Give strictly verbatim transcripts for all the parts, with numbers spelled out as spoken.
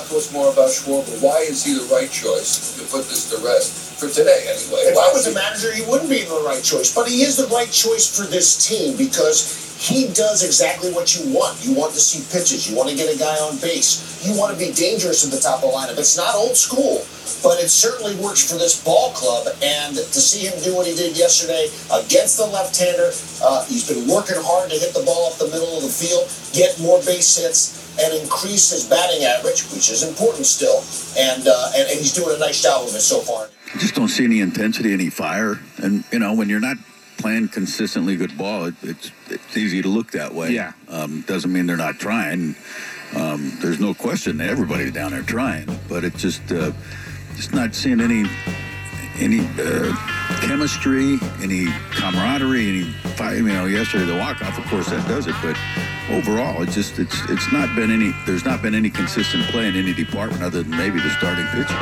talk to us more about Schwarber. Why is he the right choice to put this to rest? For today, anyway. If I was a manager, he wouldn't be the right choice. But he is the right choice for this team because he does exactly what you want. You want to see pitches. You want to get a guy on base. You want to be dangerous at the top of the lineup. It's not old school, but it certainly works for this ball club. And to see him do what he did yesterday against the left-hander, uh, he's been working hard to hit the ball up the middle of the field, get more base hits, and increase his batting average, which is important still. And, uh, and, and he's doing a nice job of it so far. I just don't see any intensity, any fire. And, you know, when you're not playing consistently good ball, it, it's it's easy to look that way. Yeah. Um, doesn't mean they're not trying. Um, there's no question that everybody's down there trying. But it's just, uh, just not seeing any any uh, chemistry, any camaraderie, any fire. You know, yesterday the walk-off, of course, that does it. But overall, it's just it's it's not been any. There's not been any consistent play in any department other than maybe the starting pitcher.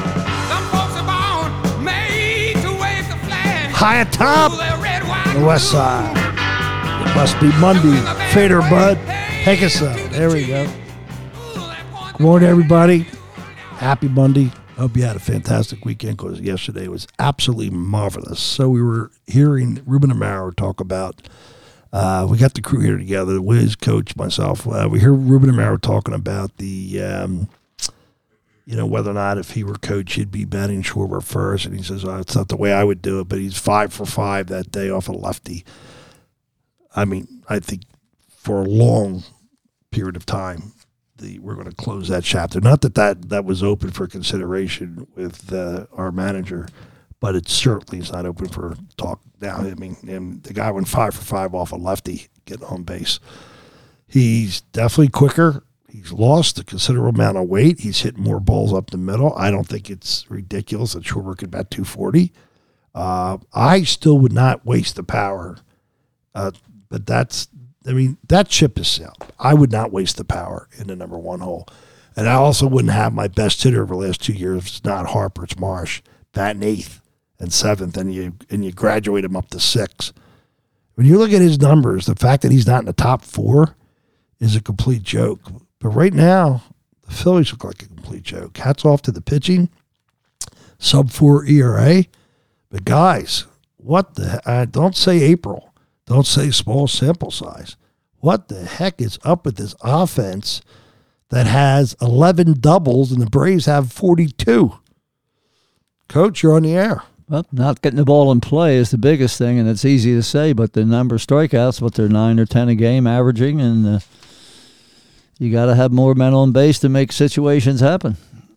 High atop the west side. It must be Monday. Fader Bud. Take us up. There we go. Good morning, everybody. Happy Monday. Hope you had a fantastic weekend because yesterday was absolutely marvelous. So we were hearing Ruben Amaro talk about, uh, we got the crew here together, Wiz, Coach, myself. Uh, we hear Ruben Amaro talking about the, um, you know, whether or not if he were coach, he'd be batting Schwarber first. And he says, oh, it's not the way I would do it, but he's five for five that day off a lefty. I mean, I think for a long period of time, the we're going to close that chapter. Not that that, that was open for consideration with uh, our manager, but it certainly is not open for talk now. I mean, and the guy went five for five off a lefty getting on base. He's definitely quicker. He's lost a considerable amount of weight. He's hitting more balls up the middle. I don't think it's ridiculous that Schwarber could bat two forty. Uh, I still would not waste the power. Uh, but that's, I mean, that ship is sailed. I would not waste the power in the number one hole. And I also wouldn't have my best hitter over the last two years. It's not Harper, it's Marsh, batting eighth and seventh, and you and you graduate him up to six. When you look at his numbers, the fact that he's not in the top four is a complete joke. But right now, the Phillies look like a complete joke. Hats off to the pitching. Sub four E R A. But guys, what the uh, don't say April. Don't say small sample size. What the heck is up with this offense that has eleven doubles and the Braves have forty-two? Coach, you're on the air. Well, not getting the ball in play is the biggest thing, and it's easy to say, but the number of strikeouts, what they're nine or ten a game averaging, and uh, you got to have more men on base to make situations happen.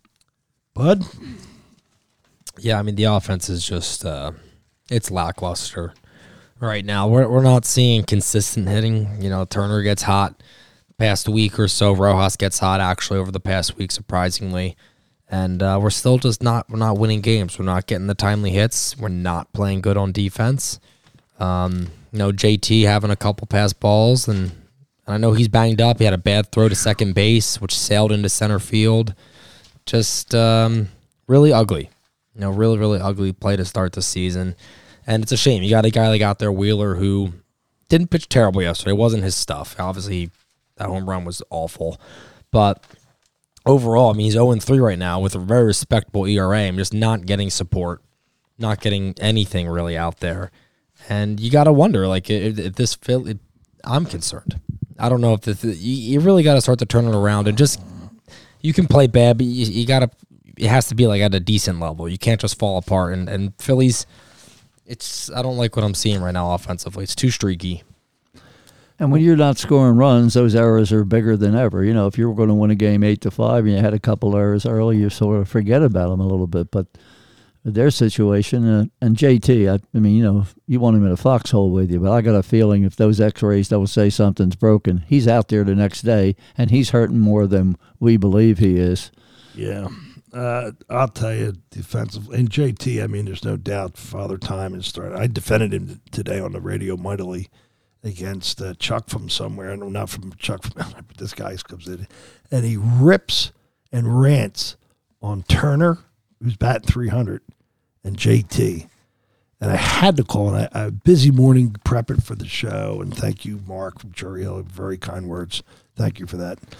Bud? Yeah, I mean, the offense is just, uh, it's lackluster right now. We're we're not seeing consistent hitting. You know, Turner gets hot past week or so. Rojas gets hot, actually, over the past week, surprisingly. And uh, we're still just not, we're not winning games. We're not getting the timely hits. We're not playing good on defense. Um, you know, J T having a couple pass balls, and And I know he's banged up. He had a bad throw to second base, which sailed into center field. Just um, really ugly. You know, really, really ugly play to start the season. And it's a shame. You got a guy like out there, Wheeler, who didn't pitch terrible yesterday. It wasn't his stuff. Obviously, that home run was awful. But overall, I mean, he's oh and three right now with a very respectable E R A. I'm just not getting support, not getting anything really out there. And you got to wonder, like, if, if this – I'm concerned. I don't know if this, you, you really got to start to turn it around and just you can play bad, but you, you got to. It has to be like at a decent level. You can't just fall apart. And and Phillies, it's I don't like what I'm seeing right now offensively. It's too streaky. And when you're not scoring runs, those errors are bigger than ever. You know, if you were going to win a game eight to five and you had a couple errors early, you sort of forget about them a little bit. But their situation, uh, and J T, I, I mean, you know, you want him in a foxhole with you, but I got a feeling if those x-rays don't say something's broken, he's out there the next day, and he's hurting more than we believe he is. Yeah. Uh, I'll tell you, defensive, and J T, I mean, there's no doubt Father Time has started. I defended him today on the radio mightily against uh, Chuck from somewhere, no, not from Chuck from but this guy comes in, and he rips and rants on Turner, who's batting three hundred, and J T. And I had to call, and I, I busy morning prepping for the show, and thank you, Mark from Cherry Hill, very kind words. Thank you for that.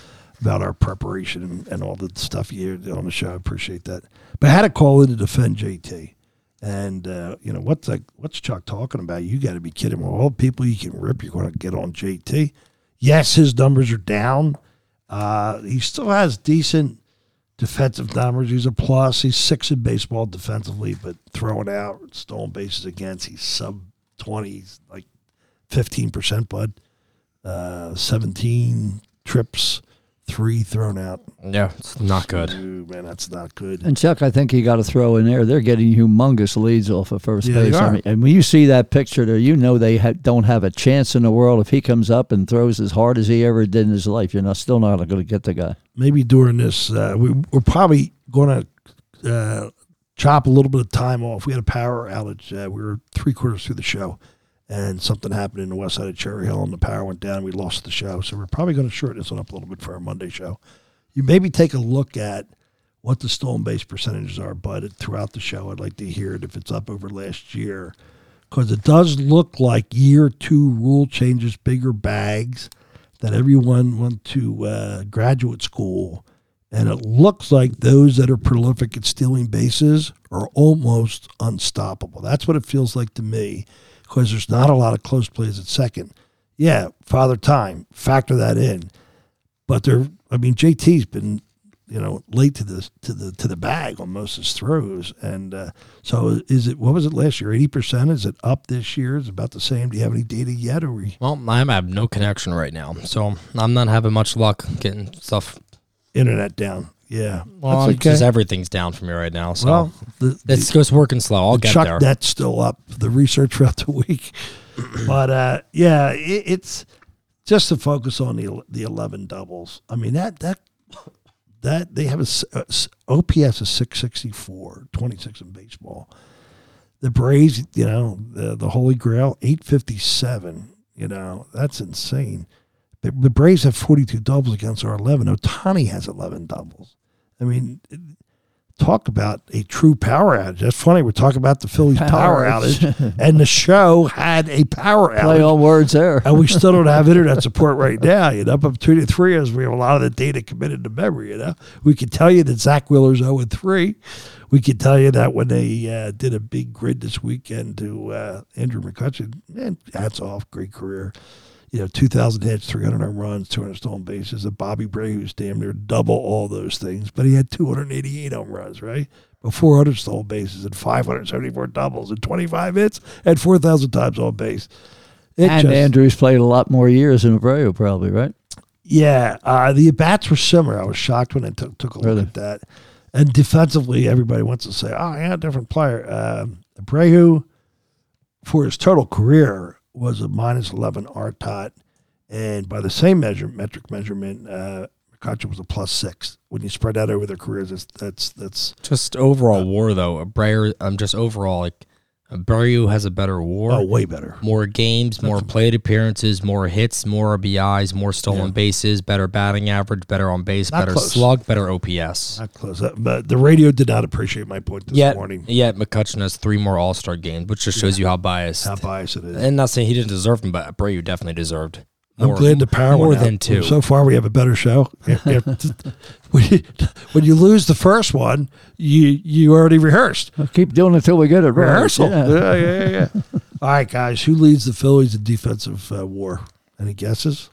about our preparation and, and all the stuff you did on the show. I appreciate that. But I had to call in to defend J T. And, uh, you know, what's like, what's Chuck talking about? You got to be kidding me. All the people you can rip, you're going to get on J T. Yes, his numbers are down. Uh, he still has decent defensive numbers. He's a plus. He's six in baseball defensively, but throwing out, stolen bases against, he's sub twenty. He's like fifteen percent, bud. Uh, seventeen trips, three thrown out. Yeah, it's not good. Ooh, man, that's not good. And Chuck, I think you got to throw in there. They're getting humongous leads off of first Yeah, base. they I are. mean, and when you see that picture there, you know they ha- don't have a chance in the world. If he comes up and throws as hard as he ever did in his life, you're not still not going to get the guy. Maybe during this, uh, we, we're probably going to uh, chop a little bit of time off. We had a power outage. Uh, we were three quarters through the show, and something happened in the west side of Cherry Hill, and the power went down. We lost the show. So we're probably going to shorten this one up a little bit for our Monday show. You maybe take a look at what the stolen base percentages are, but throughout the show, I'd like to hear it if it's up over last year, because it does look like year two rule changes, bigger bags, that everyone went to uh, graduate school, and it looks like those that are prolific at stealing bases are almost unstoppable. That's what it feels like to me, because there's not a lot of close plays at second. Yeah, Father Time, factor that in. But they're, I mean, J T's been, you know, late to the to the to the bag on most of his throws, and uh, so is it? What was it last year? Eighty percent? Is it up this year? Is it about the same? Do you have any data yet? Or we Well, I have no connection right now, so I'm not having much luck getting stuff. internet down? Yeah, Well, that's okay. just everything's down for me right now, so Well, the, the, it's just working slow. I'll the get Chuck there. net's still up. The research throughout the week, but uh, yeah, it, it's just to focus on the the eleven doubles. I mean that that that they have a, s- a s- O P S of six sixty-four, twenty-six in baseball. The Braves, you know, the the Holy Grail, eight fifty-seven. You know, that's insane. The, the Braves have forty-two doubles against our eleven. Ohtani has eleven doubles. I mean, talk about a true power outage. That's funny. We're talking about the Phillies power, Power outage, and the show had a power outage. Play on words there. And we still don't have internet support right now. You know, but between the three of us, we have a lot of the data committed to memory. You know, we could tell you that Zach Wheeler's zero and three. We could tell you that when they uh, did a big grid this weekend to uh, Andrew McCutcheon, man, hats off, great career. You know, two thousand hits, three hundred home runs, two hundred stolen bases. A Bobby Bray who's damn near double all those things, but he had two hundred eighty-eight home runs, right? But four hundred stolen bases and five hundred seventy-four doubles and twenty-five hits and four thousand times on base. It And just- Andrews played a lot more years than Abreu, probably, right? Yeah, uh, the at-bats were similar. I was shocked when I took took a look Really? at that. And defensively, everybody wants to say, oh, yeah, different player. Um, Abreu, for his total career, was a minus eleven R T O T. And by the same measure, metric measurement, uh, McCutcheon was a plus six. When you spread that over their careers, that's that's, that's Just overall war, though. Abreu, I'm just overall, like, Abreu has a better war. oh, way better. More games, more plate appearances, more hits, more R B Is, more stolen Yeah. bases, better batting average, better on base, Not better close. slug, better O P S. Not close. Uh, But the radio did not appreciate my point this Yet, morning. yet McCutcheon has three more All-Star games, which just shows you how biased. How biased it is. And not saying he didn't deserve them, but Abreu definitely deserved. I'm more- glad the power more went out. than two. So far, we have a better show. If- if- when, you, when you lose the first one, you you already rehearsed. I'll keep doing it until we get it right. Rehearsal. Yeah. Yeah, yeah, yeah. yeah. All right, guys. Who leads the Phillies in defensive uh, war? Any guesses?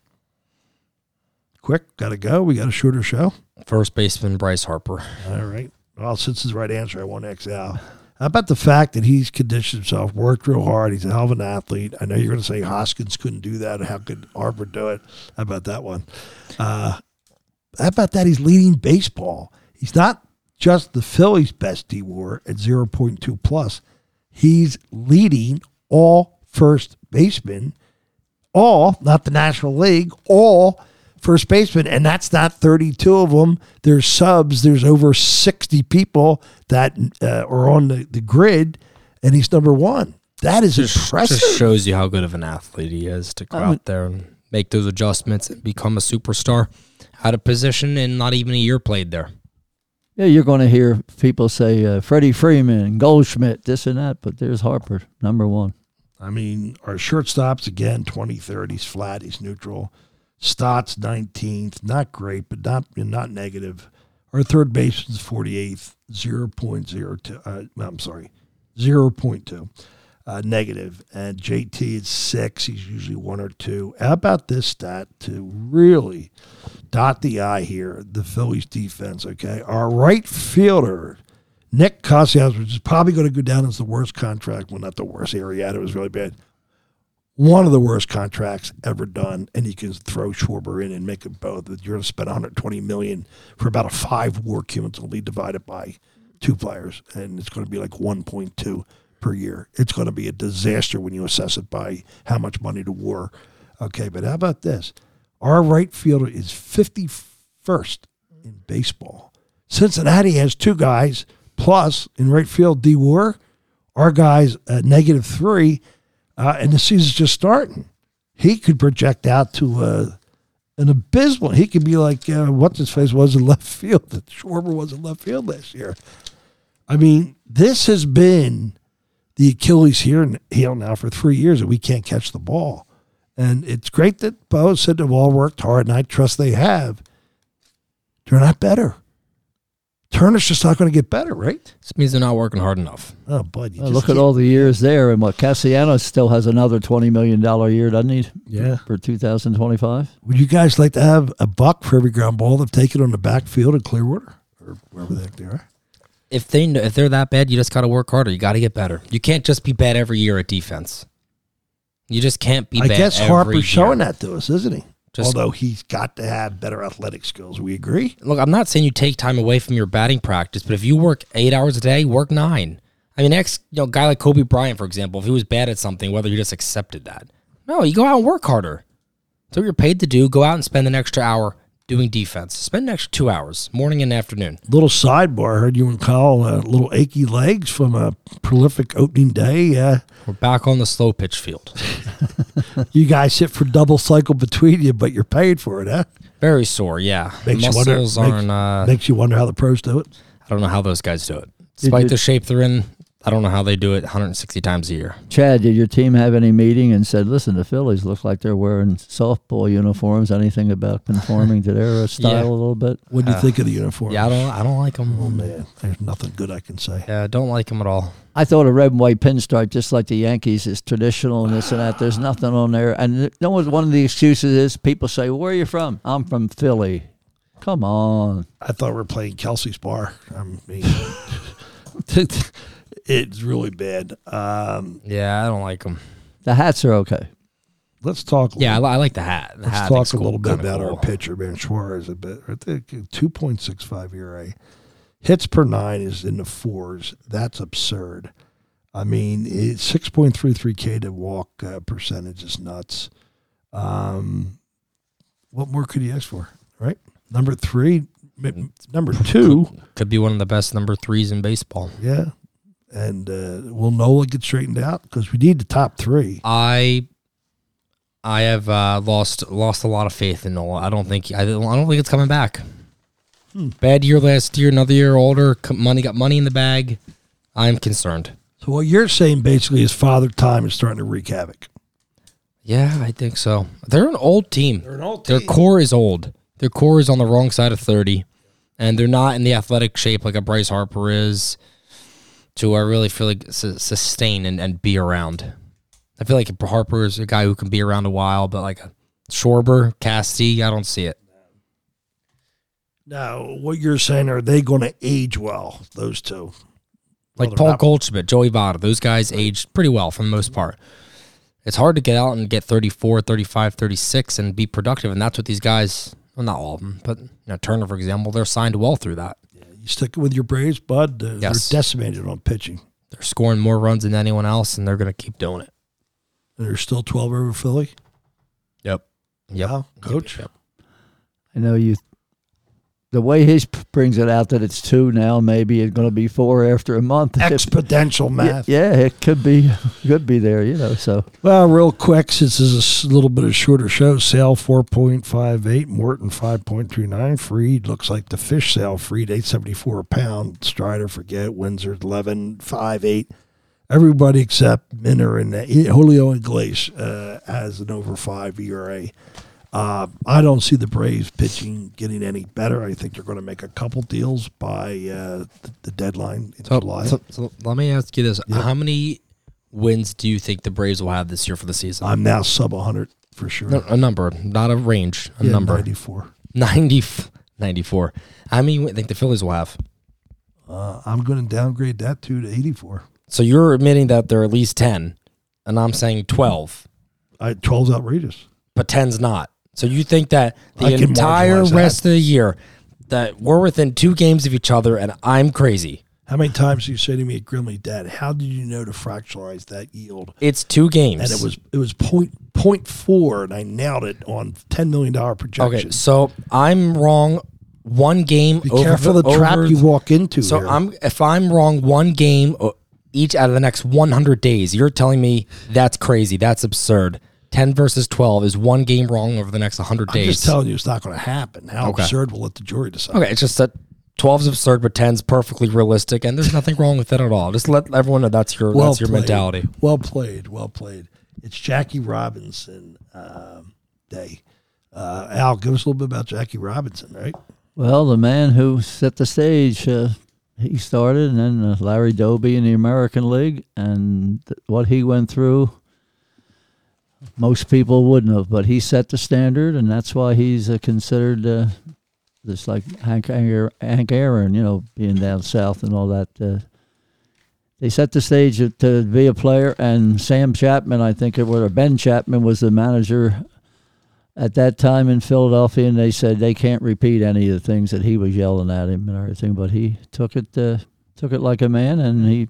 Quick, got to go. We got a shorter show. First baseman Bryce Harper. All right. Well, since it's the right answer, I won't X out. How about the fact that he's conditioned himself, worked real hard. He's a hell of an athlete. I know you're going to say Hoskins couldn't do that. How could Harper do it? How about that one? Uh, how about that? He's leading baseball. He's not just the Phillies' best D-WAR at zero point two plus. He's leading all first basemen, all, not the National League, all first baseman, and that's not thirty-two of them. There's subs. There's over sixty people that uh, are on the, the grid, and he's number one. That is impressive. Just shows you how good of an athlete he is to go I out would- there and make those adjustments and become a superstar out of position and not even a year played there. Yeah, you're going to hear people say uh, Freddie Freeman, Goldschmidt, this and that, but there's Harper, number one. I mean, our shortstops, again, twenty-third. He's flat. He's neutral. Stotts nineteenth, not great, but not not negative. Our third baseman's forty-eighth, zero point zero two. Uh, I'm sorry, zero point two, uh, negative. And J T is six. He's usually one or two. How about this stat to really dot the I here? The Phillies defense. Okay, our right fielder, Nick Castellanos, which is probably going to go down as the worst contract. Well, not the worst. Arrieta was really bad. One of the worst contracts ever done, and you can throw Schwarber in and make it both. You're going to spend one hundred twenty million dollars for about a five WAR cumulatively divided by two players, and it's going to be like one point two per year. It's going to be a disaster when you assess it by how much money to WAR. Okay, but how about this? Our right fielder is fifty-first in baseball. Cincinnati has two guys, plus in right field D WAR. Our guy's at negative three. Uh, and the season's just starting. He could project out to uh, an abysmal. He could be like uh, what's his face was in left field. That Schwarber was in left field last year. I mean, this has been the Achilles heel now for three years, and we can't catch the ball. And it's great that Bo said they've all worked hard, and I trust they have. They're not better. Turner's just not going to get better, right? This means they're not working hard enough. Oh, bud. You Well, just look at can't- all the years there, and what Castellanos still has another twenty million dollars year, doesn't he? Yeah. For two thousand twenty-five. Would you guys like to have a buck for every ground ball they've taken on the backfield in Clearwater? Or wherever the heck they are? If they kn- if they're that bad, you just got to work harder. You got to get better. You can't just be bad every year at defense. You just can't be I bad guess every Harper's year. showing that to us, isn't he? Just- Although he's got to have better athletic skills. We agree? Look, I'm not saying you take time away from your batting practice, but if you work eight hours a day, work nine. I mean, ex, you know, a guy like Kobe Bryant, for example, if he was bad at something, whether he just accepted that. No, you go out and work harder. That's what you're paid to do. Go out and spend an extra hour doing defense. Spend an extra two hours, morning and afternoon. Little sidebar. I heard you and Kyle uh, little achy legs from a prolific opening day. Uh, We're back on the slow pitch field. you guys sit for double cycle between you, but you're paid for it, huh? Very sore, yeah. Makes you wonder. Muscles Makes, aren't, uh, makes you wonder how the pros do it. I don't know how those guys do it. Despite you- the shape they're in, I don't know how they do it one hundred sixty times a year. Chad, did your team have any meeting and said, listen, the Phillies look like they're wearing softball uniforms? Anything about conforming to their style Yeah. a little bit? What do you think of the uniform? Yeah, I don't I don't like them. Oh, man. There's nothing good I can say. Yeah, I don't like them at all. I thought a red and white pinstripe, just like the Yankees, is traditional and this and that. There's nothing on there. And no one, one of the excuses is people say, well, where are you from? I'm from Philly. Come on. I thought we were playing Kelsey's bar. I mean, it's really bad. Um, Yeah, I don't like them. The hats are okay. let's talk. A Yeah, I, little, li- I like the hat. The let's hat I talk think's a cool, little bit kinda about cool. our pitcher, man. Suarez a bit. I think two point six five E R A. Hits per nine is in the fours. That's absurd. I mean, it's six point three three K to walk uh, percentage is nuts. Um, what more could you ask for, right? Number three, m- number two, Could be one of the best number threes in baseball. yeah. And uh, will Nola get straightened out? Because we need the top three. I I have uh, lost lost a lot of faith in Nola. I don't think I don't, I don't think it's coming back. Hmm. Bad year last year, another year older. co- Money got money in the bag. I'm concerned. So what you're saying basically is Father Time is starting to wreak havoc. Yeah, I think so. They're an old team. They're an old Their team. core is old. Their core is on the wrong side of thirty, and they're not in the athletic shape like a Bryce Harper is to uh, really feel like su- sustain and, and be around. I feel like Harper is a guy who can be around a while, but like a Schwarber, Casty, I don't see it. Now, what you're saying, are they going to age well, those two? Like Well, they're Paul not- Goldschmidt, Joey Votto, those guys aged pretty well for the most part. It's hard to get out and get thirty-four, thirty-five, thirty-six and be productive, and that's what these guys, well, not all of them, but you know, Turner, for example, they're signed well through that. You stick with your Braves, bud. Uh, Yes. They're decimated on pitching. They're scoring more runs than anyone else, and they're going to keep doing it. And they're still twelve over Philly. Yep. Yep. Wow, Coach. Yep. I know you. The way he brings it out that it's two now, maybe it's going to be four after a month. Exponential yeah, math. yeah, it could be, could be there, you know. So Well, real quick, since this is a s- little bit of shorter show, Sale four point five eight, Morton five point three nine, Freed looks like the fish sale, Freed eight seventy four a pound, Strider forget, Windsor eleven five eight. Everybody except Minner and uh, Julio Iglesias uh, has an over five E R A. Uh, I don't see the Braves pitching getting any better. I think they're going to make a couple deals by uh, the, the deadline in So, July. so, so let me ask you this: How many wins do you think the Braves will have this year for the season? I'm now sub one hundred for sure. No, a number, not a range. A yeah, number. ninety-four. ninety, ninety-four. How many do you think the Phillies will have? Uh, I'm going to downgrade that to, to eighty-four. So you're admitting that they're at least ten, and I'm saying twelve. I, twelve's outrageous. But ten's not. So you think that the I can entire marginalize rest that. of the year that we're within two games of each other, and I'm crazy. How many times do you say to me at Grimley, Dad, how did you know to fractionalize that yield? It's two games. And it was it was point point four, and I nailed it on ten million dollar projection. Okay, so I'm wrong one game. Be over careful the, the trap over- you walk into. So here. I'm if I'm wrong one game o- each out of the next one hundred days, you're telling me that's crazy. That's absurd. ten versus twelve is one game wrong over the next one hundred I'm days. just telling you it's not going to happen. How Okay. absurd, we'll let the jury decide. Okay, it's just that twelve is absurd, but ten's perfectly realistic, and there's nothing wrong with that at all. Just let everyone know that's your Well that's your played. mentality. Well played. Well played. It's Jackie Robinson um, Day. Uh, Al, give us a little bit about Jackie Robinson, right? Well, the man who set the stage, uh, he started, and then uh, Larry Doby in the American League, and th- what he went through, most people wouldn't have, but he set the standard, and that's why he's uh, considered uh, just like Hank, Aaron, Hank Aaron, you know, being down south and all that. Uh, they set the stage to, to be a player, and Sam Chapman, I think it was, or Ben Chapman was the manager at that time in Philadelphia, and they said they can't repeat any of the things that he was yelling at him and everything, but he took it uh, took it like a man, and he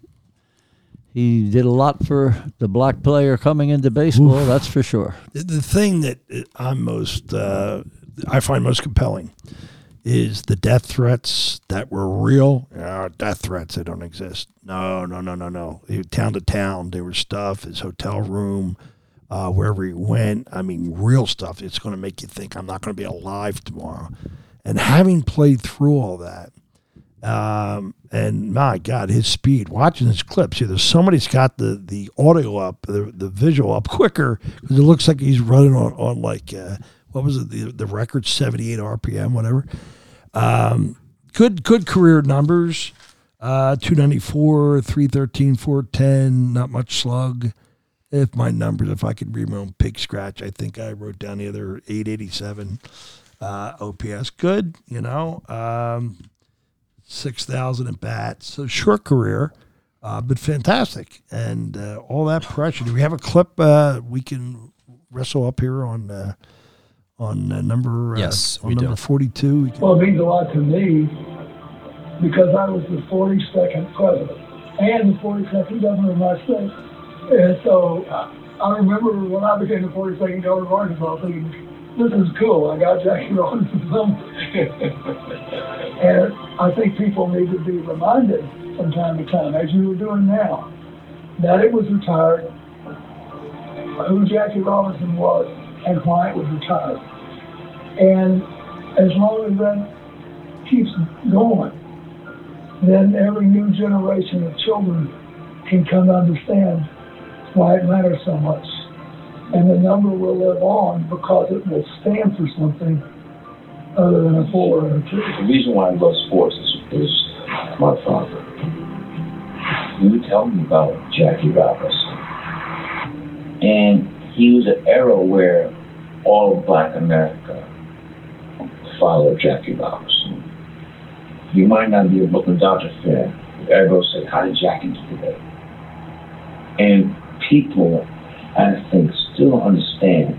he did a lot for the black player coming into baseball, Oof. that's for sure. The, the thing that I'm most, uh, I find most compelling is the death threats that were real. Uh, death threats, they don't exist. No, no, no, no, no. Town to town, there was stuff, his hotel room, Uh, wherever he went. I mean, real stuff. It's going to make you think I'm not going to be alive tomorrow. And having played through all that, um, and my God, his speed, watching his clips, you know, somebody's got the, the audio up, the, the visual up quicker, because it looks like he's running on, on like, uh, what was it, the, the record, seventy-eight R P M, whatever. Um, good, good career numbers, uh, two ninety-four, three thirteen, four ten, not much slug. If my numbers, if I could read my own pig scratch, I think I wrote down the other eight eighty-seven uh, O P S. Good, you know, um, six thousand at bats. So short career, uh, but fantastic. And uh, all that pressure. Do we have a clip uh, we can wrestle up here on uh, on uh, number, uh, Yes, on we do. number forty-two? We can, Well, it means a lot to me because I was the forty-second president and the forty-second governor of my state. And so I remember when I became the forty-second governor of Arkansas thinking, this is cool. I got Jackie Robinson somewhere. And I think people need to be reminded from time to time, as you were doing now, that it was retired, who Jackie Robinson was, and why it was retired. And as long as that keeps going, then every new generation of children can come to understand why it matters so much. And the number will live on because it will stand for something other than a four or a two. The reason why I love sports is, is my father. He would tell me about Jackie Robinson. And he was an era where all of Black America followed Jackie Robinson. You might not be a Brooklyn Dodger fan, but everybody said, how did Jackie do today? And people, I think, still don't understand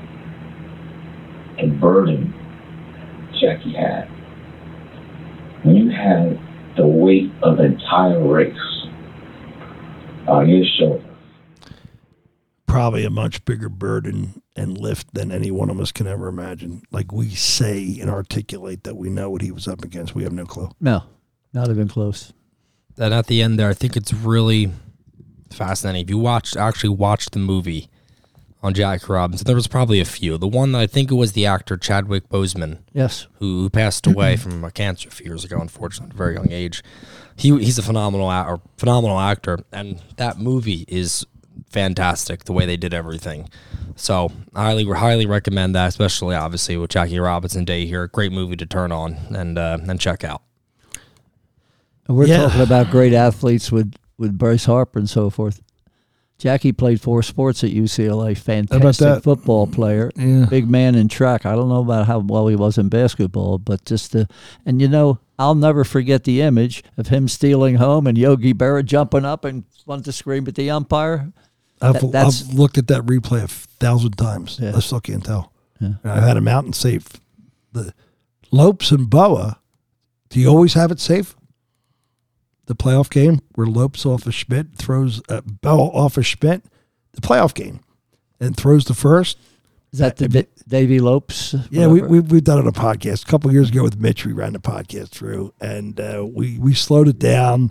the burden Jackie had. When you have the weight of an entire race on your shoulder. Probably a much bigger burden and lift than any one of us can ever imagine. Like we say and articulate that we know what he was up against. We have no clue. No, not even close. And at the end there, I think it's really fascinating. If you watched, actually watched the movie on Jackie Robinson, there was probably a few. The one that I think it was the actor Chadwick Boseman, Yes. who, who passed away from a cancer a few years ago, unfortunately, at a very young age. He he's a phenomenal a- or phenomenal actor, and that movie is fantastic the way they did everything. So I highly, highly recommend that, especially obviously with Jackie Robinson Day here. Great movie to turn on and uh, and check out. We're Yeah. talking about great athletes with, with Bryce Harper and so forth. Jackie played four sports at U C L A. Fantastic that? football player. Yeah. Big man in track. I don't know about how well he was in basketball, but just the and you know, I'll never forget the image of him stealing home and Yogi Berra jumping up and wanted to scream at the umpire. I've, That- that's- I've looked at that replay a thousand times. Yeah. I still can't tell. Yeah. And I've had him out and safe. The Lopes and Boa, do you always have it safe? The playoff game where Lopes off of Schmidt throws uh, Boa off of Schmidt, the playoff game, and throws the first. Is that the Da- Davy Lopes? Yeah, we, whatever? we, we've done it on a podcast. A couple years ago with Mitch, we ran the podcast through, and uh, we, we slowed it down.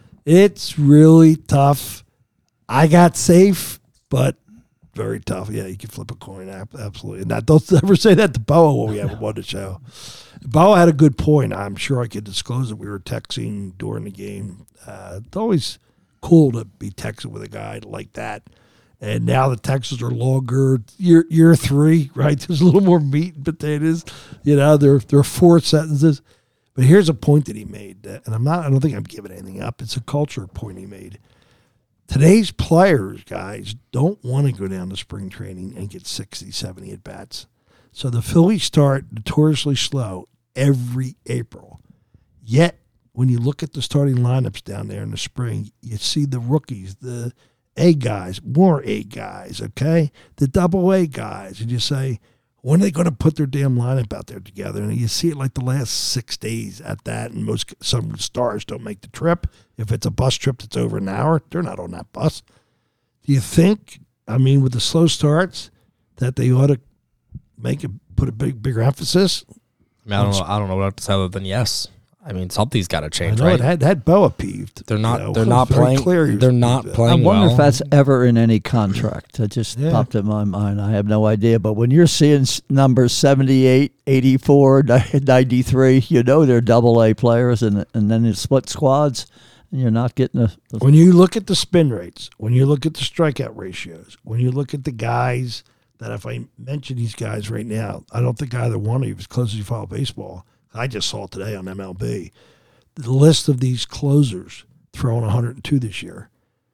It's really tough. I got safe, but very tough. Yeah, you can flip a coin. ab- Absolutely. And that, don't ever say that to Boa when we have him on the show. Boa had a good point. I'm sure I could disclose it. We were texting during the game. Uh, it's always cool to be texting with a guy like that. And now the texts are longer. Year year three, right? There's a little more meat and potatoes. You know, there there are four sentences. But here's a point that he made, and I'm not. I don't think I'm giving anything up. It's a culture point he made. Today's players, guys, don't want to go down to spring training and get sixty, seventy at bats. So the Phillies start notoriously slow every April. Yet, when you look at the starting lineups down there in the spring, you see the rookies, the A guys, more A guys, okay? The double A guys. And you say, when are they going to put their damn lineup out there together? And you see it like the last six days at that, and most some stars don't make the trip. If it's a bus trip that's over an hour, they're not on that bus. Do you think, I mean, with the slow starts, that they ought to make a put a big bigger emphasis? I, mean, I don't know. I don't know what to say other than yes. I mean, something's got to I change, know right? it had, had Boa peeved. They're not. You know, they're it was not very playing. clear he was They're not peeved. playing. I wonder well. if that's ever in any contract. That just Yeah. popped in my mind. I have no idea. But when you're seeing s- numbers seventy-eight, eighty-four, ninety-three, you know they're double A players, and and then it's split squads, and you're not getting a. a When you look at the spin rates, when you look at the strikeout ratios, when you look at the guys that, if I mention these guys right now, I don't think either one of you, as close as you follow baseball, I just saw it today on M L B, the list of these closers throwing one hundred two this year.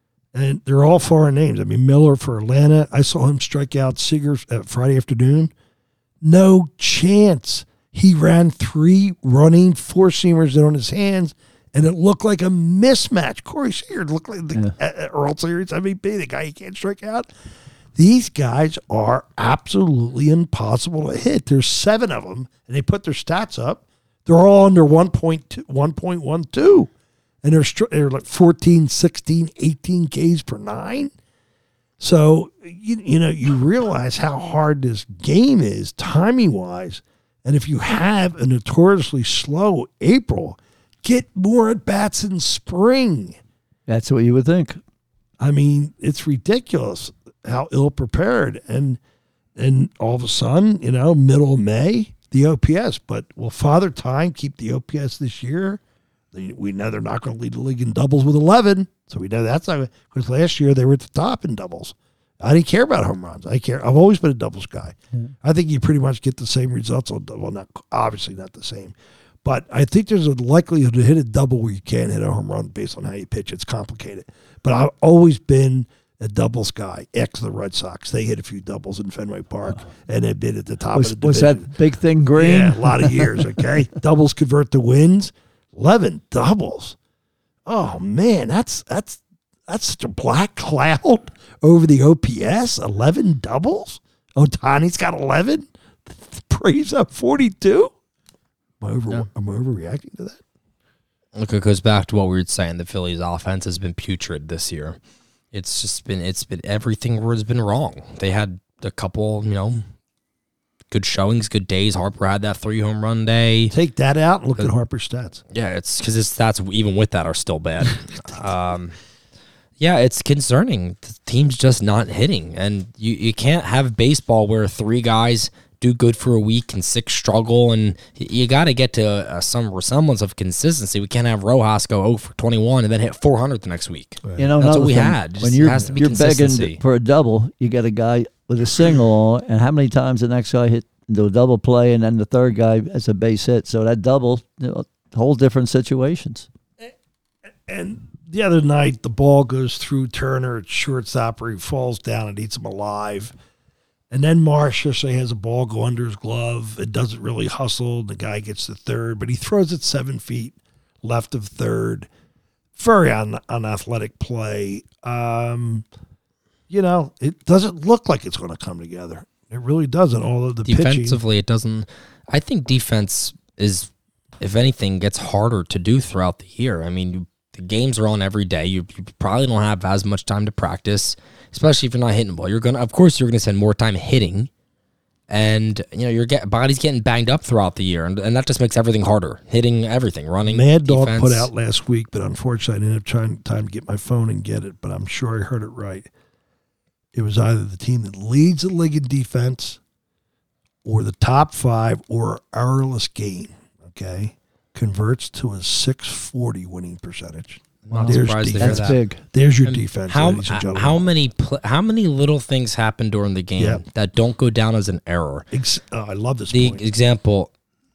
And they're all foreign names. I mean, Miller for Atlanta, I saw him strike out Seager uh, Friday afternoon. No chance. He ran three running four-seamers in on his hands, and it looked like a mismatch. Corey Seager looked like the Yeah. uh, World Series M V P, the guy you can't strike out. These guys are absolutely impossible to hit. There's seven of them, and they put their stats up. They're all under one point two, one point one two, and they're, str- they're like fourteen, sixteen, eighteen Ks per nine. So, you, you know, you realize how hard this game is timing-wise. And if you have a notoriously slow April, get more at-bats in spring. That's what you would think. I mean, it's ridiculous how ill-prepared. And and all of a sudden, you know, middle of May, the O P S. But will Father Time keep the O P S this year? They, we know they're not going to lead the league in doubles with eleven. So we know that's not, because last year they were at the top in doubles. I didn't care about home runs. I care. I've always been a doubles guy. Yeah. I think you pretty much get the same results on double. Well, not obviously not the same, but I think there's a likelihood to hit a double where you can't hit a home run based on how you pitch. It's complicated, but I've always been a doubles guy. Ex the Red Sox, they hit a few doubles in Fenway Park, and they've been at the top Was, of the was division. that big thing green? Yeah, a lot of years. Okay, doubles convert to wins. Eleven doubles. Oh man, that's that's that's such a black cloud over the O P S. Eleven doubles. Ohtani's got eleven. Braves up forty-two. Am I, over, Yeah. am I overreacting to that? Look, it goes back to what we were saying. The Phillies' offense has been putrid this year. It's just been, it's been, everything has been wrong. They had a couple, you know, good showings, good days. Harper had that three home run day. Take that out and look at Harper's stats. Yeah, it's because his stats, even with that, are still bad. um, yeah, it's concerning. The team's just not hitting. And you, you can't have baseball where three guys do good for a week and six struggle, and you got to get to uh, some semblance of consistency. We can't have Rojas go oh for twenty-one and then hit four hundred the next week. You know, that's what we thing, had. Just, when you're, it has to be you're begging consistency. for a double, you get a guy with a single, and how many times the next guy hit the double play, and then the third guy has a base hit. So that double, you know, whole different situations. And the other night, the ball goes through Turner at shortstop, where he falls down and eats him alive. And then Marcia say has a ball go under his glove. It doesn't really hustle. The guy gets to third, but he throws it seven feet left of third. Very un- unathletic play. Um, you know, it doesn't look like it's going to come together. It really doesn't. All of the defensively, pitching. it doesn't. I think defense is, if anything, gets harder to do throughout the year. I mean, you, the games are on every day. You, you probably don't have as much time to practice, especially if you're not hitting the ball. You're gonna, of course, you're gonna spend more time hitting, and you know your get, body's getting banged up throughout the year, and, and that just makes everything harder. Hitting everything, running. Mad Dog defense. put out last week, but unfortunately, I didn't have time, time to get my phone and get it. But I'm sure I heard it right. It was either the team that leads the league in defense, or the top five, or errorless game. Okay. Converts to a six forty winning percentage. Wow, There's surprised to defense. hear That's that. big. There's your And defense, How ladies and gentlemen. how many pl- how many little things happen during the game Yeah. that don't go down as an error? Ex- oh, I love this The point. example,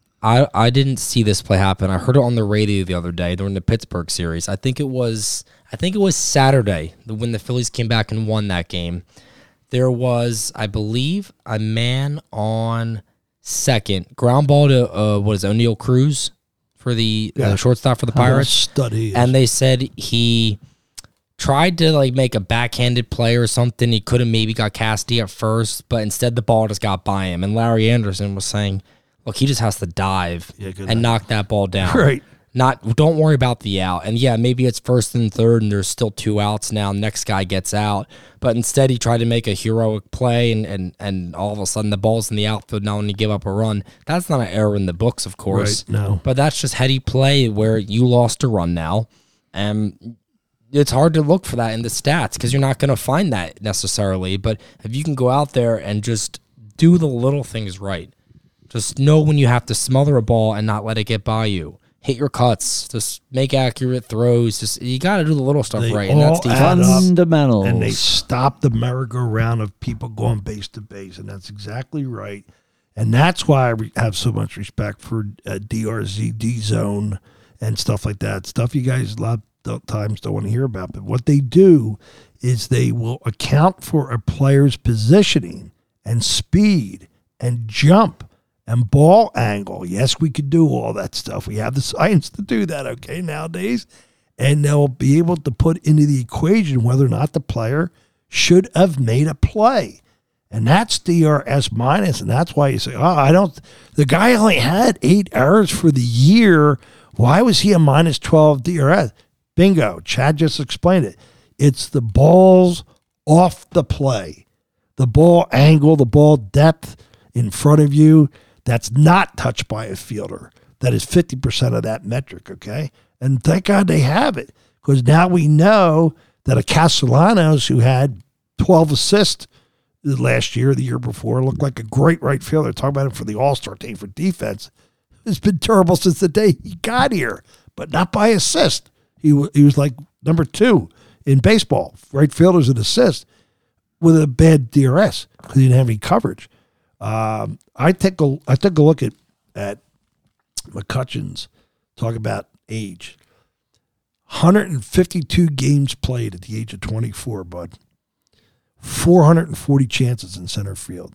I I didn't see this play happen. I heard it on the radio the other day during the Pittsburgh series. I think it was I think it was Saturday when the Phillies came back and won that game. There was, I believe, a man on second, ground ball to uh, what is it, O'Neal Cruz for the Yeah. uh, shortstop for the How about a Pirates. stud he is. And they said he tried to like make a backhanded play or something. He could have maybe got Cassidy at first, but instead the ball just got by him. And Larry Anderson was saying, look, he just has to dive Yeah, good and night. knock that ball down. Right. Not don't worry about the out. And yeah, maybe it's first and third and there's still two outs now. Next guy gets out. But instead he tried to make a heroic play and and, and all of a sudden the ball's in the outfield now and you give up a run. That's not an error in the books, of course. Right, no. But that's just heady play where you lost a run now. And it's hard to look for that in the stats because you're not going to find that necessarily. But if you can go out there and just do the little things right, just know when you have to smother a ball and not let it get by you. Hit your cuts. Just make accurate throws. Just you got to do the little stuff They right, and that's all defense. add up. Fundamentals. And they stop the merry-go-round of people going base to base, and that's exactly right. And that's why I re- have so much respect for uh, D R Z, D-Zone, and stuff like that. Stuff you guys a lot of times don't want to hear about. But what they do is they will account for a player's positioning and speed and jump and ball angle. Yes, we could do all that stuff. We have the science to do that, okay, nowadays. And they'll be able to put into the equation whether or not the player should have made a play. And that's D R S minus, and that's why you say, oh, I don't, the guy only had eight errors for the year. Why was he a minus twelve D R S? Bingo. Chad just explained it. It's the balls off the play. The ball angle, the ball depth in front of you, that's not touched by a fielder. That is fifty percent of that metric, okay? And thank God they have it, because now we know that a Castellanos who had twelve assists last year, the year before, looked like a great right fielder. Talk about him for the All-Star team for defense. It's been terrible since the day he got here, but not by assist. He, w- he was like number two in baseball, right fielders and assists, with a bad D R S because he didn't have any coverage. Um, I take a I took a look at at McCutcheon's talk about age. one hundred fifty-two games played at the age of twenty-four, bud. four hundred forty chances in center field.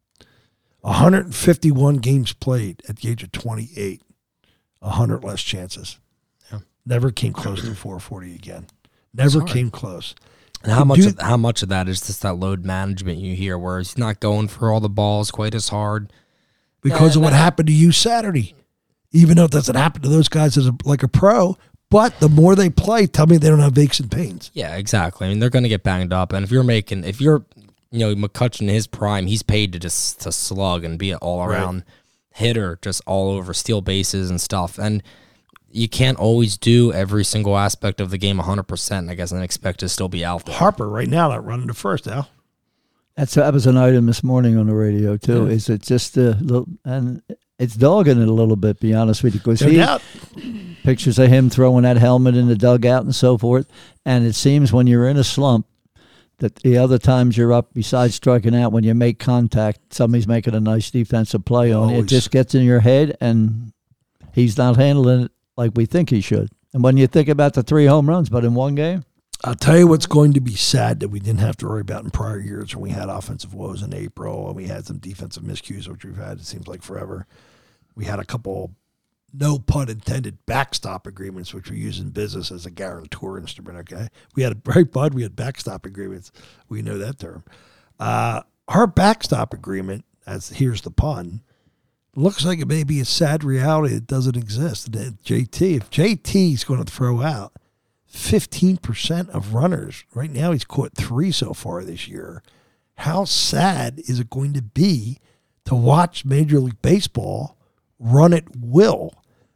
one hundred fifty-one games played at the age of twenty-eight. one hundred less chances. Yeah. Never came close to four forty again. Never came close. And how To much do- of, how much of that is just that load management you hear, where he's not going for all the balls quite as hard? Because Yeah, of what that- happened to you Saturday. Even though it doesn't happen to those guys as a, like a pro, but the more they play, tell me they don't have aches and pains. Yeah, exactly. I mean, they're going to get banged up, and if you're making, if you're, you know, McCutcheon in his prime, he's paid to just to slug and be an all around hitter, just all over, steal bases and stuff. And you can't always do every single aspect of the game one hundred percent, I guess, and expect to still be out there. Harper right now not running to first, Al. That's that was an item this morning on the radio too. Yeah. Is it just a little, and it's dogging it a little bit. Be honest with you, because No he doubt. pictures of him throwing that helmet in the dugout and so forth. And it seems when you're in a slump, that the other times you're up, besides striking out, when you make contact, somebody's making a nice defensive play on it. It Always. just gets in your head, and he's not handling it like we think he should. And when you think about the three home runs, but in one game, I'll tell you what's going to be sad that we didn't have to worry about in prior years when we had offensive woes in April and we had some defensive miscues, which we've had, it seems like forever. We had a couple, no pun intended, backstop agreements, which we use in business as a guarantor instrument, okay? We had, right, Bud? We had backstop agreements. We know that term. Uh, our backstop agreement, as here's the pun, looks like it may be a sad reality that doesn't exist. That J T, if J T's going to throw out fifteen percent of runners, right now he's caught three so far this year, how sad is it going to be to watch Major League Baseball run at will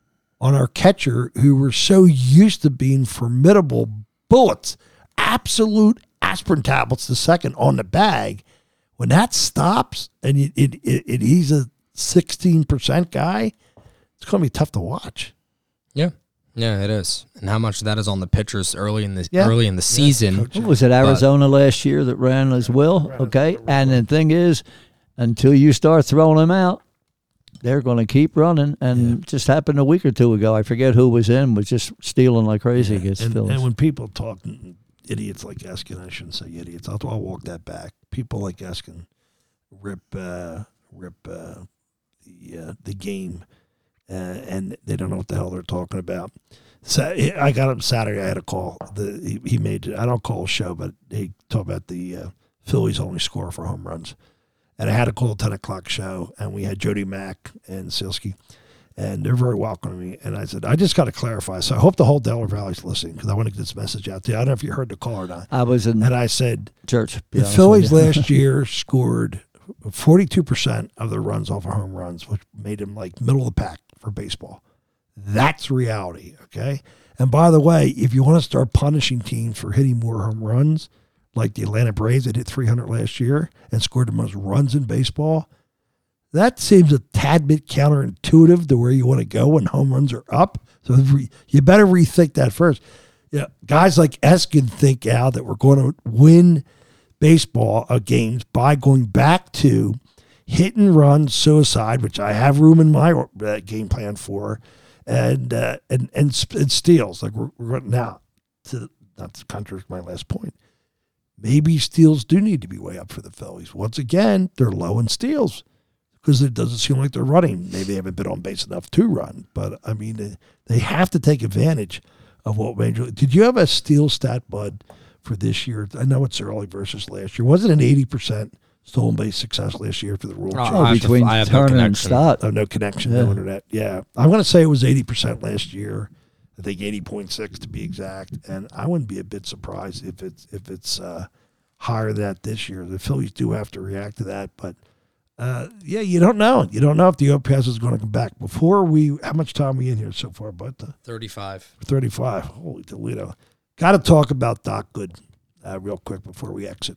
on our catcher, who we're so used to being formidable bullets, absolute aspirin tablets the second on the bag? When that stops and it, it, it, it he's a sixteen percent guy, it's going to be tough to watch. Yeah. Yeah, it is. And how much of that is on the pitchers early in the Yeah. early in the season. Coach. what was it, Arizona last year that ran as well? Okay. And the thing is, until you start throwing them out, they're going to keep running. And just happened a week or two ago, I forget who was in, was just stealing like crazy against And, Phillies. and when people talk, idiots like Eskin, I shouldn't say idiots, I'll, I'll walk that back. People like Eskin rip uh, rip uh, the uh, the game, uh, and they don't know what the hell they're talking about. So I got him Saturday. I had a call. The he, he made. I don't call a show, but he talked about the uh, Phillies only score for home runs. And I had a call at ten o'clock show, and we had Jody Mack and Silsky, and they're very welcoming me. And I said, I just got to clarify. So I hope the whole Delaware Valley's listening, because I want to get this message out to you. I don't know if you heard the call or not. I was in And I said, church. be the honest Phillies with you. last year scored forty-two percent of their runs off of home runs, which made them like middle of the pack for baseball. That's reality, okay? And by the way, if you want to start punishing teams for hitting more home runs, like the Atlanta Braves that hit three hundred last year and scored the most runs in baseball, that seems a tad bit counterintuitive to where you want to go when home runs are up. So you better rethink that first. Yeah, guys like Eskin think, Al, that we're going to win baseball uh, games by going back to hit and run suicide, which I have room in my uh, game plan for, and uh, and and and steals. Like we're, we're going now to not to contradict my last point. Maybe steals do need to be way up for the Phillies. Once again, they're low in steals because it doesn't seem like they're running. Maybe they haven't been on base enough to run, but I mean they, they have to take advantage of what Major League. Did you have a steal stat, Bud, for this year? I know it's early versus last year. Wasn't it an eighty percent stolen base success last year for the rule Oh, change? I have to- between I have no Turner and connection. Stott. Oh, no connection, Yeah. no internet. Yeah. I'm going to say it was eighty percent last year. I think eighty point six to be exact. And I wouldn't be a bit surprised if it's if it's uh, higher than that this year. The Phillies do have to react to that. But, uh, yeah, you don't know. You don't know if the O P S is going to come back. Before we, how much time are we in here so far, Bud? Uh, thirty-five. thirty-five. Holy Toledo. Got to talk about Doc Good uh, real quick before we exit.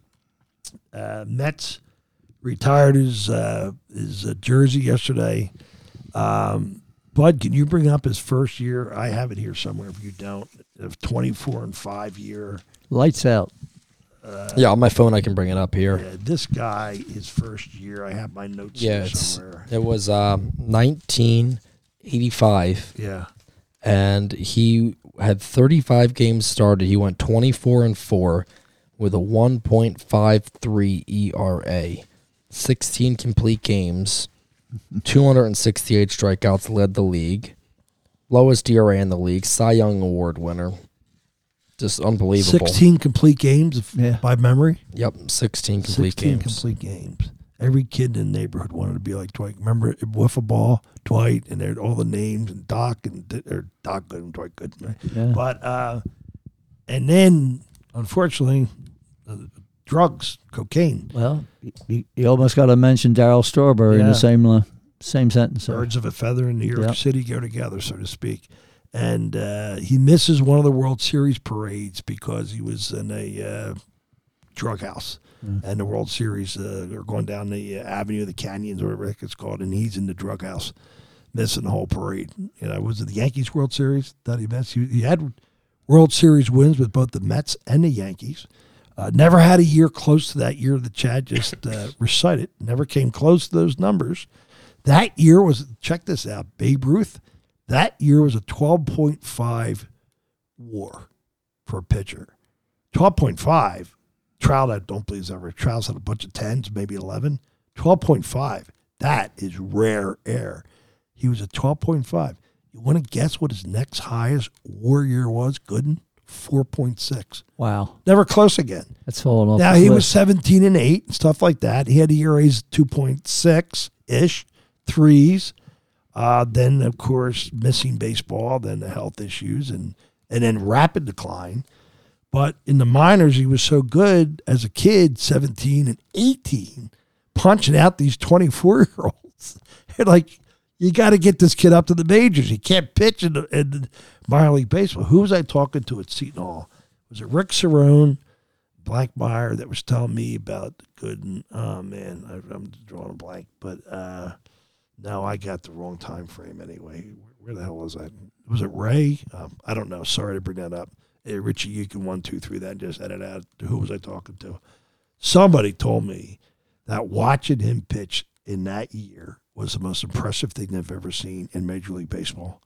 Uh, Mets retired his uh, his uh, jersey yesterday. Um, Bud, can you bring up his first year? I have it here somewhere if you don't. Of twenty-four and five year. Lights out. Yeah, on my phone I can bring it up here. Yeah, this guy, his first year, I have my notes Yeah, here it's somewhere. it was um, nineteen eighty-five, Yeah. and he had thirty-five games started. He went twenty-four and four with a one point five three E R A, sixteen complete games, two hundred sixty-eight strikeouts, led the league, lowest E R A in the league, Cy Young Award winner. Just unbelievable. sixteen complete games if- Yeah. by memory. Yep, sixteen complete sixteen games. complete games. Every kid in the neighborhood wanted to be like Dwight. Remember Wiffle Ball, Dwight, and they're all the names, and Doc, and or Doc Good and Dwight Good. Right? Yeah. But, uh, and then, unfortunately, uh, drugs, cocaine, Well, you, you almost got to mention Darryl Strawberry in Yeah. the same uh, same sentence. there. birds of a feather in New York Yep. City go together, so to speak. And uh, he misses one of the World Series parades because he was in a uh, drug house. And the World Series uh, are going down the uh, Avenue of the Canyons, or whatever it's called, and he's in the drug house, missing the whole parade. You know, was it the Yankees World Series that he missed? He, he had World Series wins with both the Mets and the Yankees. Uh, never had a year close to that year that Chad just uh, recited. Never came close to those numbers. That year was, check this out, Babe Ruth. That year was a twelve point five WAR for a pitcher. twelve point five. Trout, I don't believe, is ever. Trout's had a bunch of tens, maybe eleven. twelve point five. That is rare air. He was at twelve point five. You want to guess what his next highest WAR year was? Gooden? four point six. Wow. Never close again. That's falling off Now, the he cliff. was seventeen and eight and stuff like that. He had E R As two point six-ish, threes. Uh, then, of course, missing baseball, then the health issues, and, and then rapid decline. But in the minors, he was so good as a kid, seventeen and eighteen, punching out these twenty-four-year-olds. Like, you got to get this kid up to the majors. He can't pitch in, the, in the minor league baseball. Who was I talking to at Seton Hall? Was it Rick Cerrone, Blankmeyer, that was telling me about Gooden? Oh, man, I, I'm drawing a blank. But uh, no, I got the wrong time frame anyway. Where the hell was I? Was it Ray? Um, I don't know. Sorry to bring that up. Hey, Richie, you can one, two, three that. Just edit out. Who was I talking to? Somebody told me that watching him pitch in that year was the most impressive thing they've ever seen in Major League Baseball.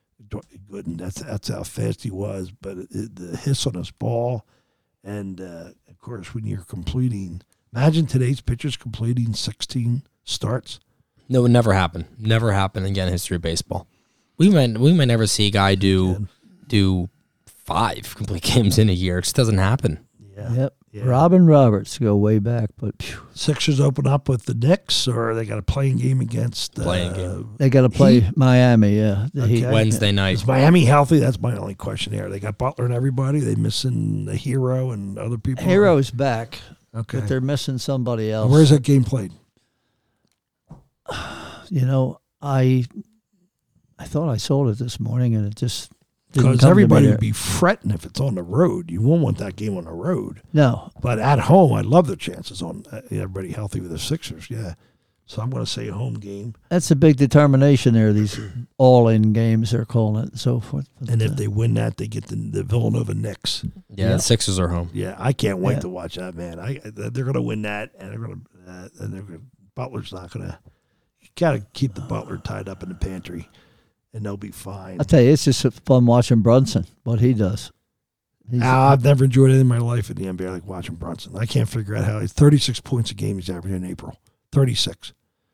Good, and that's that's how fast he was. But it, it, the hiss on his ball, and uh, of course, when you're completing, imagine today's pitchers completing sixteen starts. No, it would never happen. Never happen again in history of baseball. We might we might never see a guy do Again. do five complete games in a year. It just doesn't happen. Yeah. Yep. Yeah. Robin Roberts go way back, but phew, Sixers open up with the Knicks, or they got a playing game against uh, Playing game. they got to play Heat? Miami. Yeah, the Okay. Heat. Wednesday night. Is Miami healthy? That's my only question here. They got Butler and everybody. They missing the Hero and other people. Hero's back, Okay. but they're missing somebody else. Where's that game played? You know, I I thought I sold it this morning, and it just didn't Because come to me everybody there. would be fretting if it's on the road. You won't want that game on the road. No, But at home, I love the chances on uh, everybody healthy with the Sixers. Yeah. So I'm going to say home game. that's a big determination there. These all-in games they're calling it, and so forth. But, And if uh, they win that, they get the, the Villanova Knicks. Yeah, Yeah. the Sixers are home. Yeah, I can't wait Yeah. to watch that, man. I they're going to win that, and they're going to. Uh, and they're gonna, Butler's not going to. You got to keep the Butler tied up in the pantry, and they'll be fine. I tell you, it's just fun watching Brunson, what he does. He's, Ah, I've never enjoyed anything in my life in the N B A like watching Brunson. I can't figure out how he's thirty-six points a game he's averaging in April. thirty-six.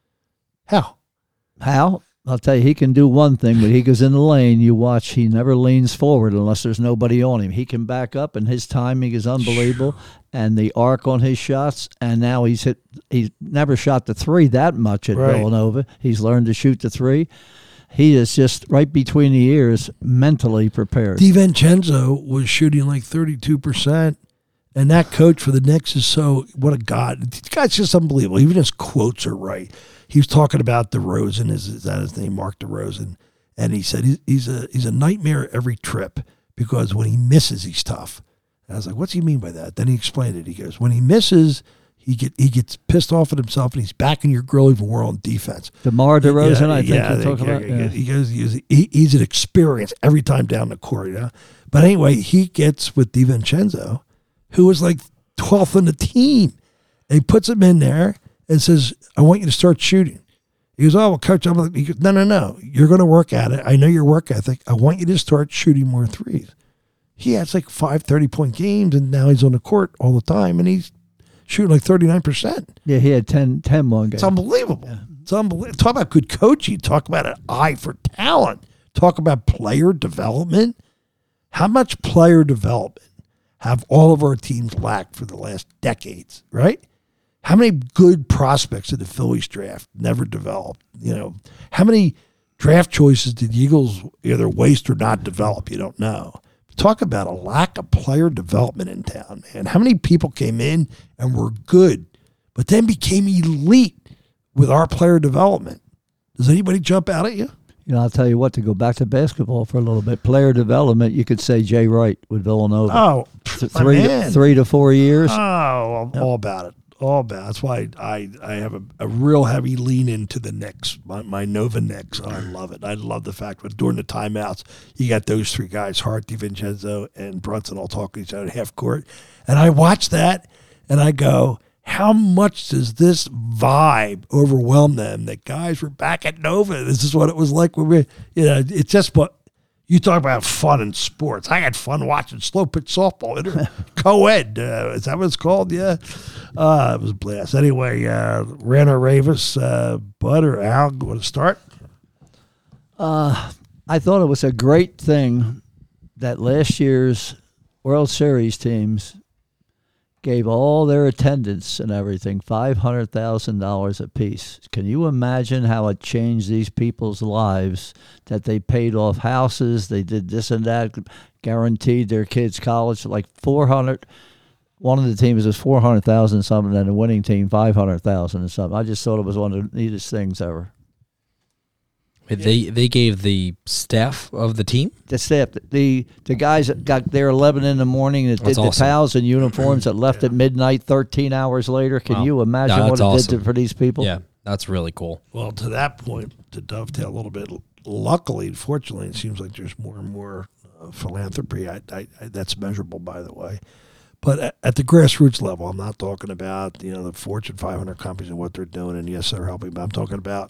How? how? I'll tell you, he can do one thing, but he goes in the lane. You watch, he never leans forward unless there's nobody on him. He can back up, and his timing is unbelievable, and the arc on his shots. And now he's hit. He's never shot the three that much at Right. Villanova. He's learned to shoot the three. He is just right between the ears, mentally prepared. DiVincenzo was shooting like thirty-two percent, and that coach for the Knicks is so, what a god. The guy's just unbelievable. Even his quotes are right. He was talking about DeRozan, is, is that his name, Mark DeRozan, and he said he's, he's a he's a nightmare every trip because when he misses, he's tough. And I was like, what's he mean by that? Then he explained it. He goes, when he misses, he get he gets pissed off at himself, and he's back in your grill even more on defense. DeMar DeRozan, Yeah, I think yeah, you're talking yeah, about. yeah, Yeah. He goes, he's, he, he's an experience every time down the court, you know? But anyway, he gets with DiVincenzo, who was like twelfth on the team. And he puts him in there and says, I want you to start shooting. He goes, oh, well, coach, I'm like, he goes, no, no, no. You're going to work at it. I know your work ethic. I want you to start shooting more threes. He has like five thirty-point games, and now he's on the court all the time, and he's shooting like thirty-nine percent. Yeah, he had ten, ten one games. It's unbelievable. It's unbelievable. Talk about good coaching. Talk about an eye for talent. Talk about player development. How much player development have all of our teams lacked for the last decades, right? How many good prospects in the Phillies draft never developed? You know, how many draft choices did the Eagles either waste or not develop? You don't know. Talk about a lack of player development in town, man. How many people came in and were good, but then became elite with our player development? Does anybody jump out at you? You know, I'll tell you what, to go back to basketball for a little bit, player development, you could say Jay Wright with Villanova. Oh, th- My three to, man. three to four years. Oh, I'm all about it. All about it. That's why I, I have a, a real heavy lean into the Knicks, my, my Nova Knicks. I love it. I love the fact that during the timeouts, you got those three guys, Hart, DiVincenzo, and Brunson, all talking to each other at half court. And I watch that, and I go, how much does this vibe overwhelm them that guys were back at Nova? This is what it was like when we, you know, it's just what you talk about fun in sports. I had fun watching slow pitch softball. Inter- co-ed, uh, is that what it's called? Yeah. Uh, it was a blast. Anyway, uh, Rana Ravis, uh, Bud or Al, want to start? Uh, I thought it was a great thing that last year's World Series teams gave all their attendance and everything five hundred thousand dollars apiece. Can you imagine how it changed these people's lives, that they paid off houses, they did this and that, guaranteed their kids college, like four hundred. One of the teams was four hundred thousand something, and the winning team five hundred thousand and something. I just thought it was one of the neatest things ever. They they gave the staff of the team? The staff, the the guys that got there eleven in the morning that That's did the awesome. towels and uniforms that left at midnight thirteen hours later. Can Wow. you imagine No, what that's it awesome. did to, for these people? Yeah, that's really cool. Well, to that point, to dovetail a little bit, luckily, fortunately, it seems like there's more and more uh, philanthropy. I, I, I, that's measurable, by the way. But at, at the grassroots level, I'm not talking about, you know, the Fortune five hundred companies and what they're doing, and yes, they're helping, but I'm talking about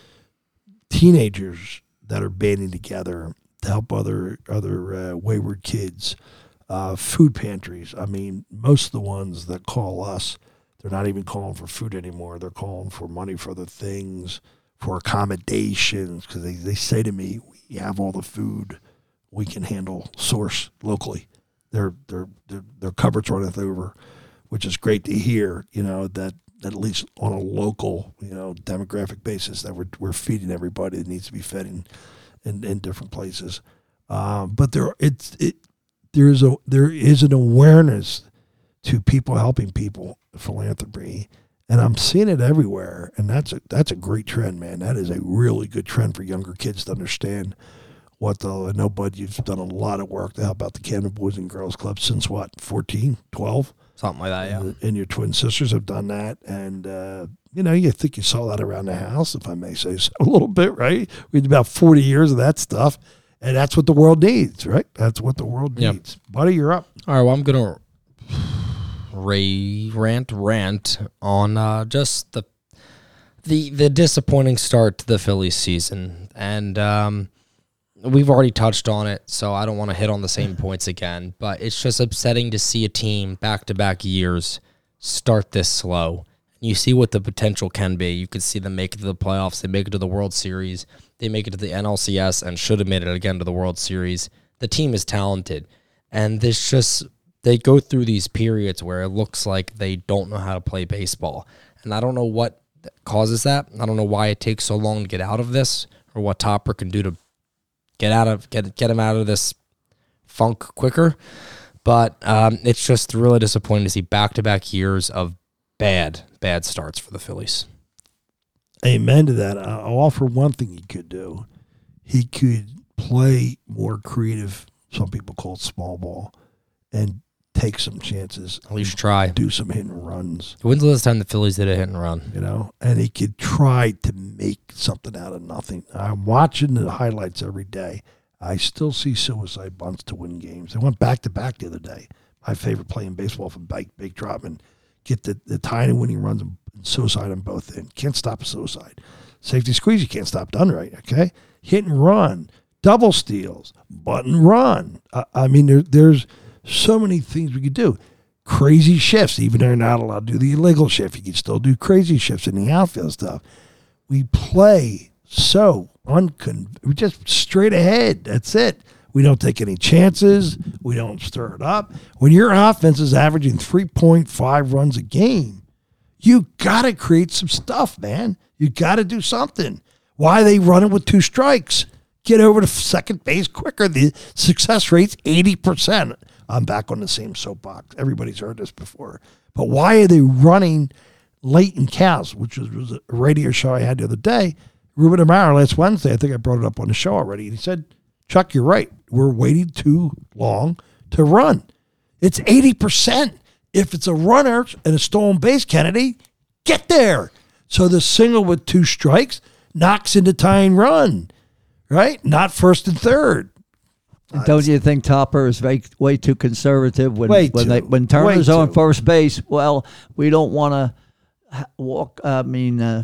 teenagers that are banding together to help other other uh, wayward kids. Uh, food pantries. I mean, most of the ones that call us, they're not even calling for food anymore. They're calling for money for the things, for accommodations, because they, they say to me, we have all the food we can handle, source locally. Their their their, their cupboards runneth over, which is great to hear, you know, that at least on a local, you know, demographic basis, that we're we're feeding everybody that needs to be fed in in, in different places. Um, but there it's it there is a there is an awareness to people helping people, philanthropy, and I'm seeing it everywhere, and that's a that's a great trend, man. That is a really good trend for younger kids to understand what the, I know, Bud, you've done a lot of work to help out the Camden Boys and Girls Club since what, fourteen, twelve? Something like that, yeah. And, and your twin sisters have done that. And, uh, you know, you think you saw that around the house, if I may say so, a little bit, right? We had about forty years of that stuff. And that's what the world needs, right? That's what the world Yep. needs. Buddy, you're up. All right, well, I'm going to ray rant rant on uh, just the the the disappointing start to the Phillies season. And um, we've already touched on it, so I don't want to hit on the same points again. But it's just upsetting to see a team back-to-back years start this slow. You see what the potential can be. You could see them make it to the playoffs. They make it to the World Series. They make it to the N L C S and should have made it again to the World Series. The team is talented. And this just, they go through these periods where it looks like they don't know how to play baseball. And I don't know what causes that. I don't know why it takes so long to get out of this, or what Topper can do to get out of get get him out of this funk quicker. But um, it's just really disappointing to see back-to-back years of bad, bad starts for the Phillies. Amen to that. I'll offer one thing he could do. He could play more creative, some people call it small ball, and take some chances. At least try. Do some hit and runs. When's the last time the Phillies did a hit and run? You know, and he could try to make something out of nothing. I'm watching the highlights every day. I still see suicide bunts to win games. They went back-to-back the other day. My favorite play in baseball from Bike, Big Drop, and get the, the tying and winning runs and suicide on both ends. Can't stop a suicide. Safety squeeze, you can't stop done right, okay? Hit and run, double steals, bunt and run. I, I mean, there, there's so many things we could do. Crazy shifts, even though they're not allowed to do the illegal shift. You can still do crazy shifts in the outfield stuff. We play so uncon. We just straight ahead. That's it. We don't take any chances. We don't stir it up. When your offense is averaging three point five runs a game, you got to create some stuff, man. You got to do something. Why are they running with two strikes? Get over to second base quicker. The success rate's eighty percent. I'm back on the same soapbox. Everybody's heard this before. But why are they running late in counts, which was, was a radio show I had the other day. Ruben Amaro last Wednesday, I think I brought it up on the show already, and he said, Chuck, you're right. We're waiting too long to run. It's eighty percent. If it's a runner and a stolen base, Kennedy, get there. So the single with two strikes knocks into tying run, right? Not first and third. And don't you think Topper is way, way too conservative when Way when, too. they, when Turner's Way on too. first base? Well, we don't want to walk. I mean, uh,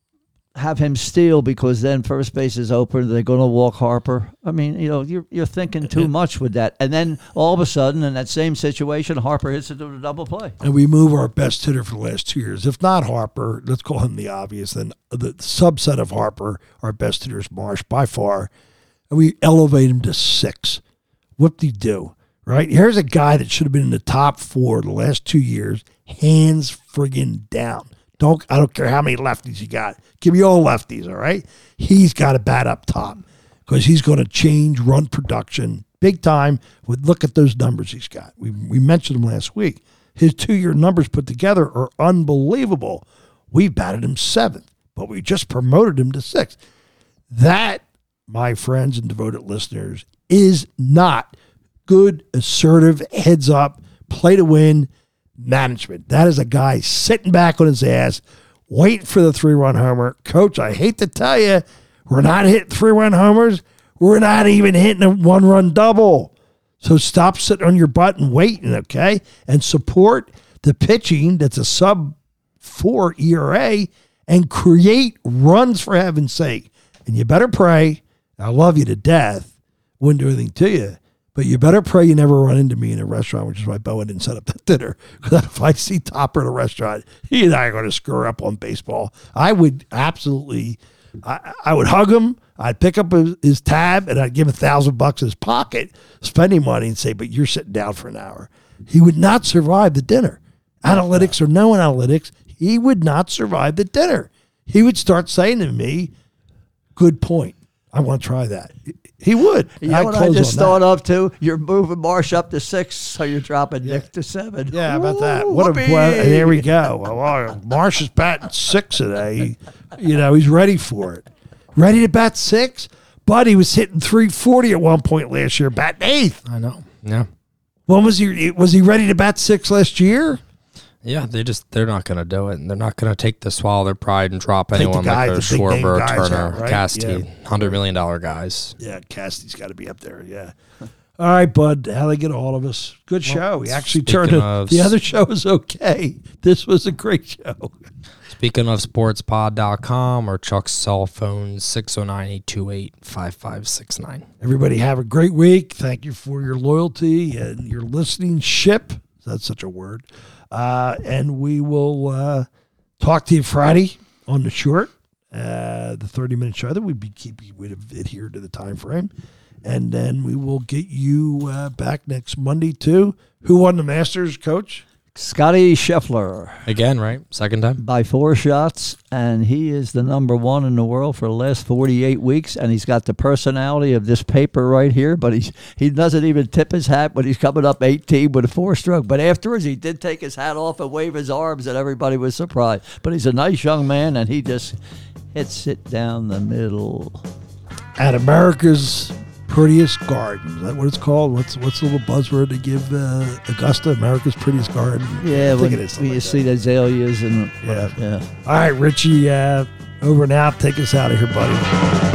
have him steal because then first base is open. They're going to walk Harper. I mean, you know, you're you're thinking too much with that. And then all of a sudden, in that same situation, Harper hits it to the double play. And we move our best hitter for the last two years. If not Harper, let's call him the obvious. Then the subset of Harper, our best hitter is Marsh by far. And we elevate him to six. Whoop-de-doo, right? Here's a guy that should have been in the top four the last two years, hands friggin' down. Don't I don't care how many lefties you got. Give me all lefties, all right? He's got to bat up top because he's going to change run production big time. With look at those numbers he's got. We we mentioned them last week. His two-year numbers put together are unbelievable. We batted him seventh, but we just promoted him to sixth. That, my friends and devoted listeners, is not good, assertive, heads up, play to win management. That is a guy sitting back on his ass, waiting for the three-run homer. Coach, I hate to tell you, we're not hitting three-run homers. We're not even hitting a one-run double. So stop sitting on your butt and waiting, okay? And support the pitching that's a sub four E R A and create runs, for heaven's sake. And you better pray, I love you to death, wouldn't do anything to you, but you better pray you never run into me in a restaurant, which is why Bowen didn't set up that dinner. Because if I see Topper in a restaurant, he and I are going to screw up on baseball. I would absolutely, I, I would hug him. I'd pick up his, his tab and I'd give him a thousand bucks in his pocket, spending money, and say, but you're sitting down for an hour. He would not survive the dinner. Analytics or no analytics, he would not survive the dinner. He would start saying to me, good point. I want to try that. He would. You know what I just thought of, too? You're moving Marsh up to six, so you're dropping Yeah. Nick to seven. Yeah, how about Ooh, that? What a whoopee. well, there we go. Well, Marsh is batting six today. He, you know, he's ready for it. Ready to bat six? But he was hitting three forty at one point last year, batting eighth. I know. Yeah. When was he? Was he ready to bat six last year? Yeah, they just they're not going to do it, and they're not going to take the swallow their pride and drop Take the anyone guys, like the big name Schwarber, guys Turner, out, right? Casti, Yeah. hundred million dollar guys. Yeah, Cassidy's got to be up there. Yeah. All right, bud. How they get a hold of us? Good show. We actually turned it. of- The other show was okay. This was a great show. Speaking of sportspod dot com or Chuck's cell phone, six oh nine, eight two eight, five five six nine. Everybody have a great week. Thank you for your loyalty and your listening ship. That's such a word. Uh, and we will uh, talk to you Friday on the short, uh, the thirty-minute show that we'd be keeping, we'd have adhered to the time frame. And then we will get you uh, back next Monday, too. Who won the Masters, Coach? Scotty Scheffler Again, right? Second time? by four shots, and he is the number one in the world for the last forty-eight weeks, and he's got the personality of this paper right here, but he's, he doesn't even tip his hat when he's coming up eighteen with a four-stroke. But afterwards, he did take his hat off and wave his arms, and everybody was surprised. But he's a nice young man, and he just hits it down the middle. At America's Prettiest Garden. Is that what it's called? What's what's the little buzzword they give uh, Augusta? America's Prettiest Garden? Yeah, I think when, it is when something you like see that. the azaleas and Yeah. yeah. All right, Richie, uh, over and out. Take us out of here, buddy.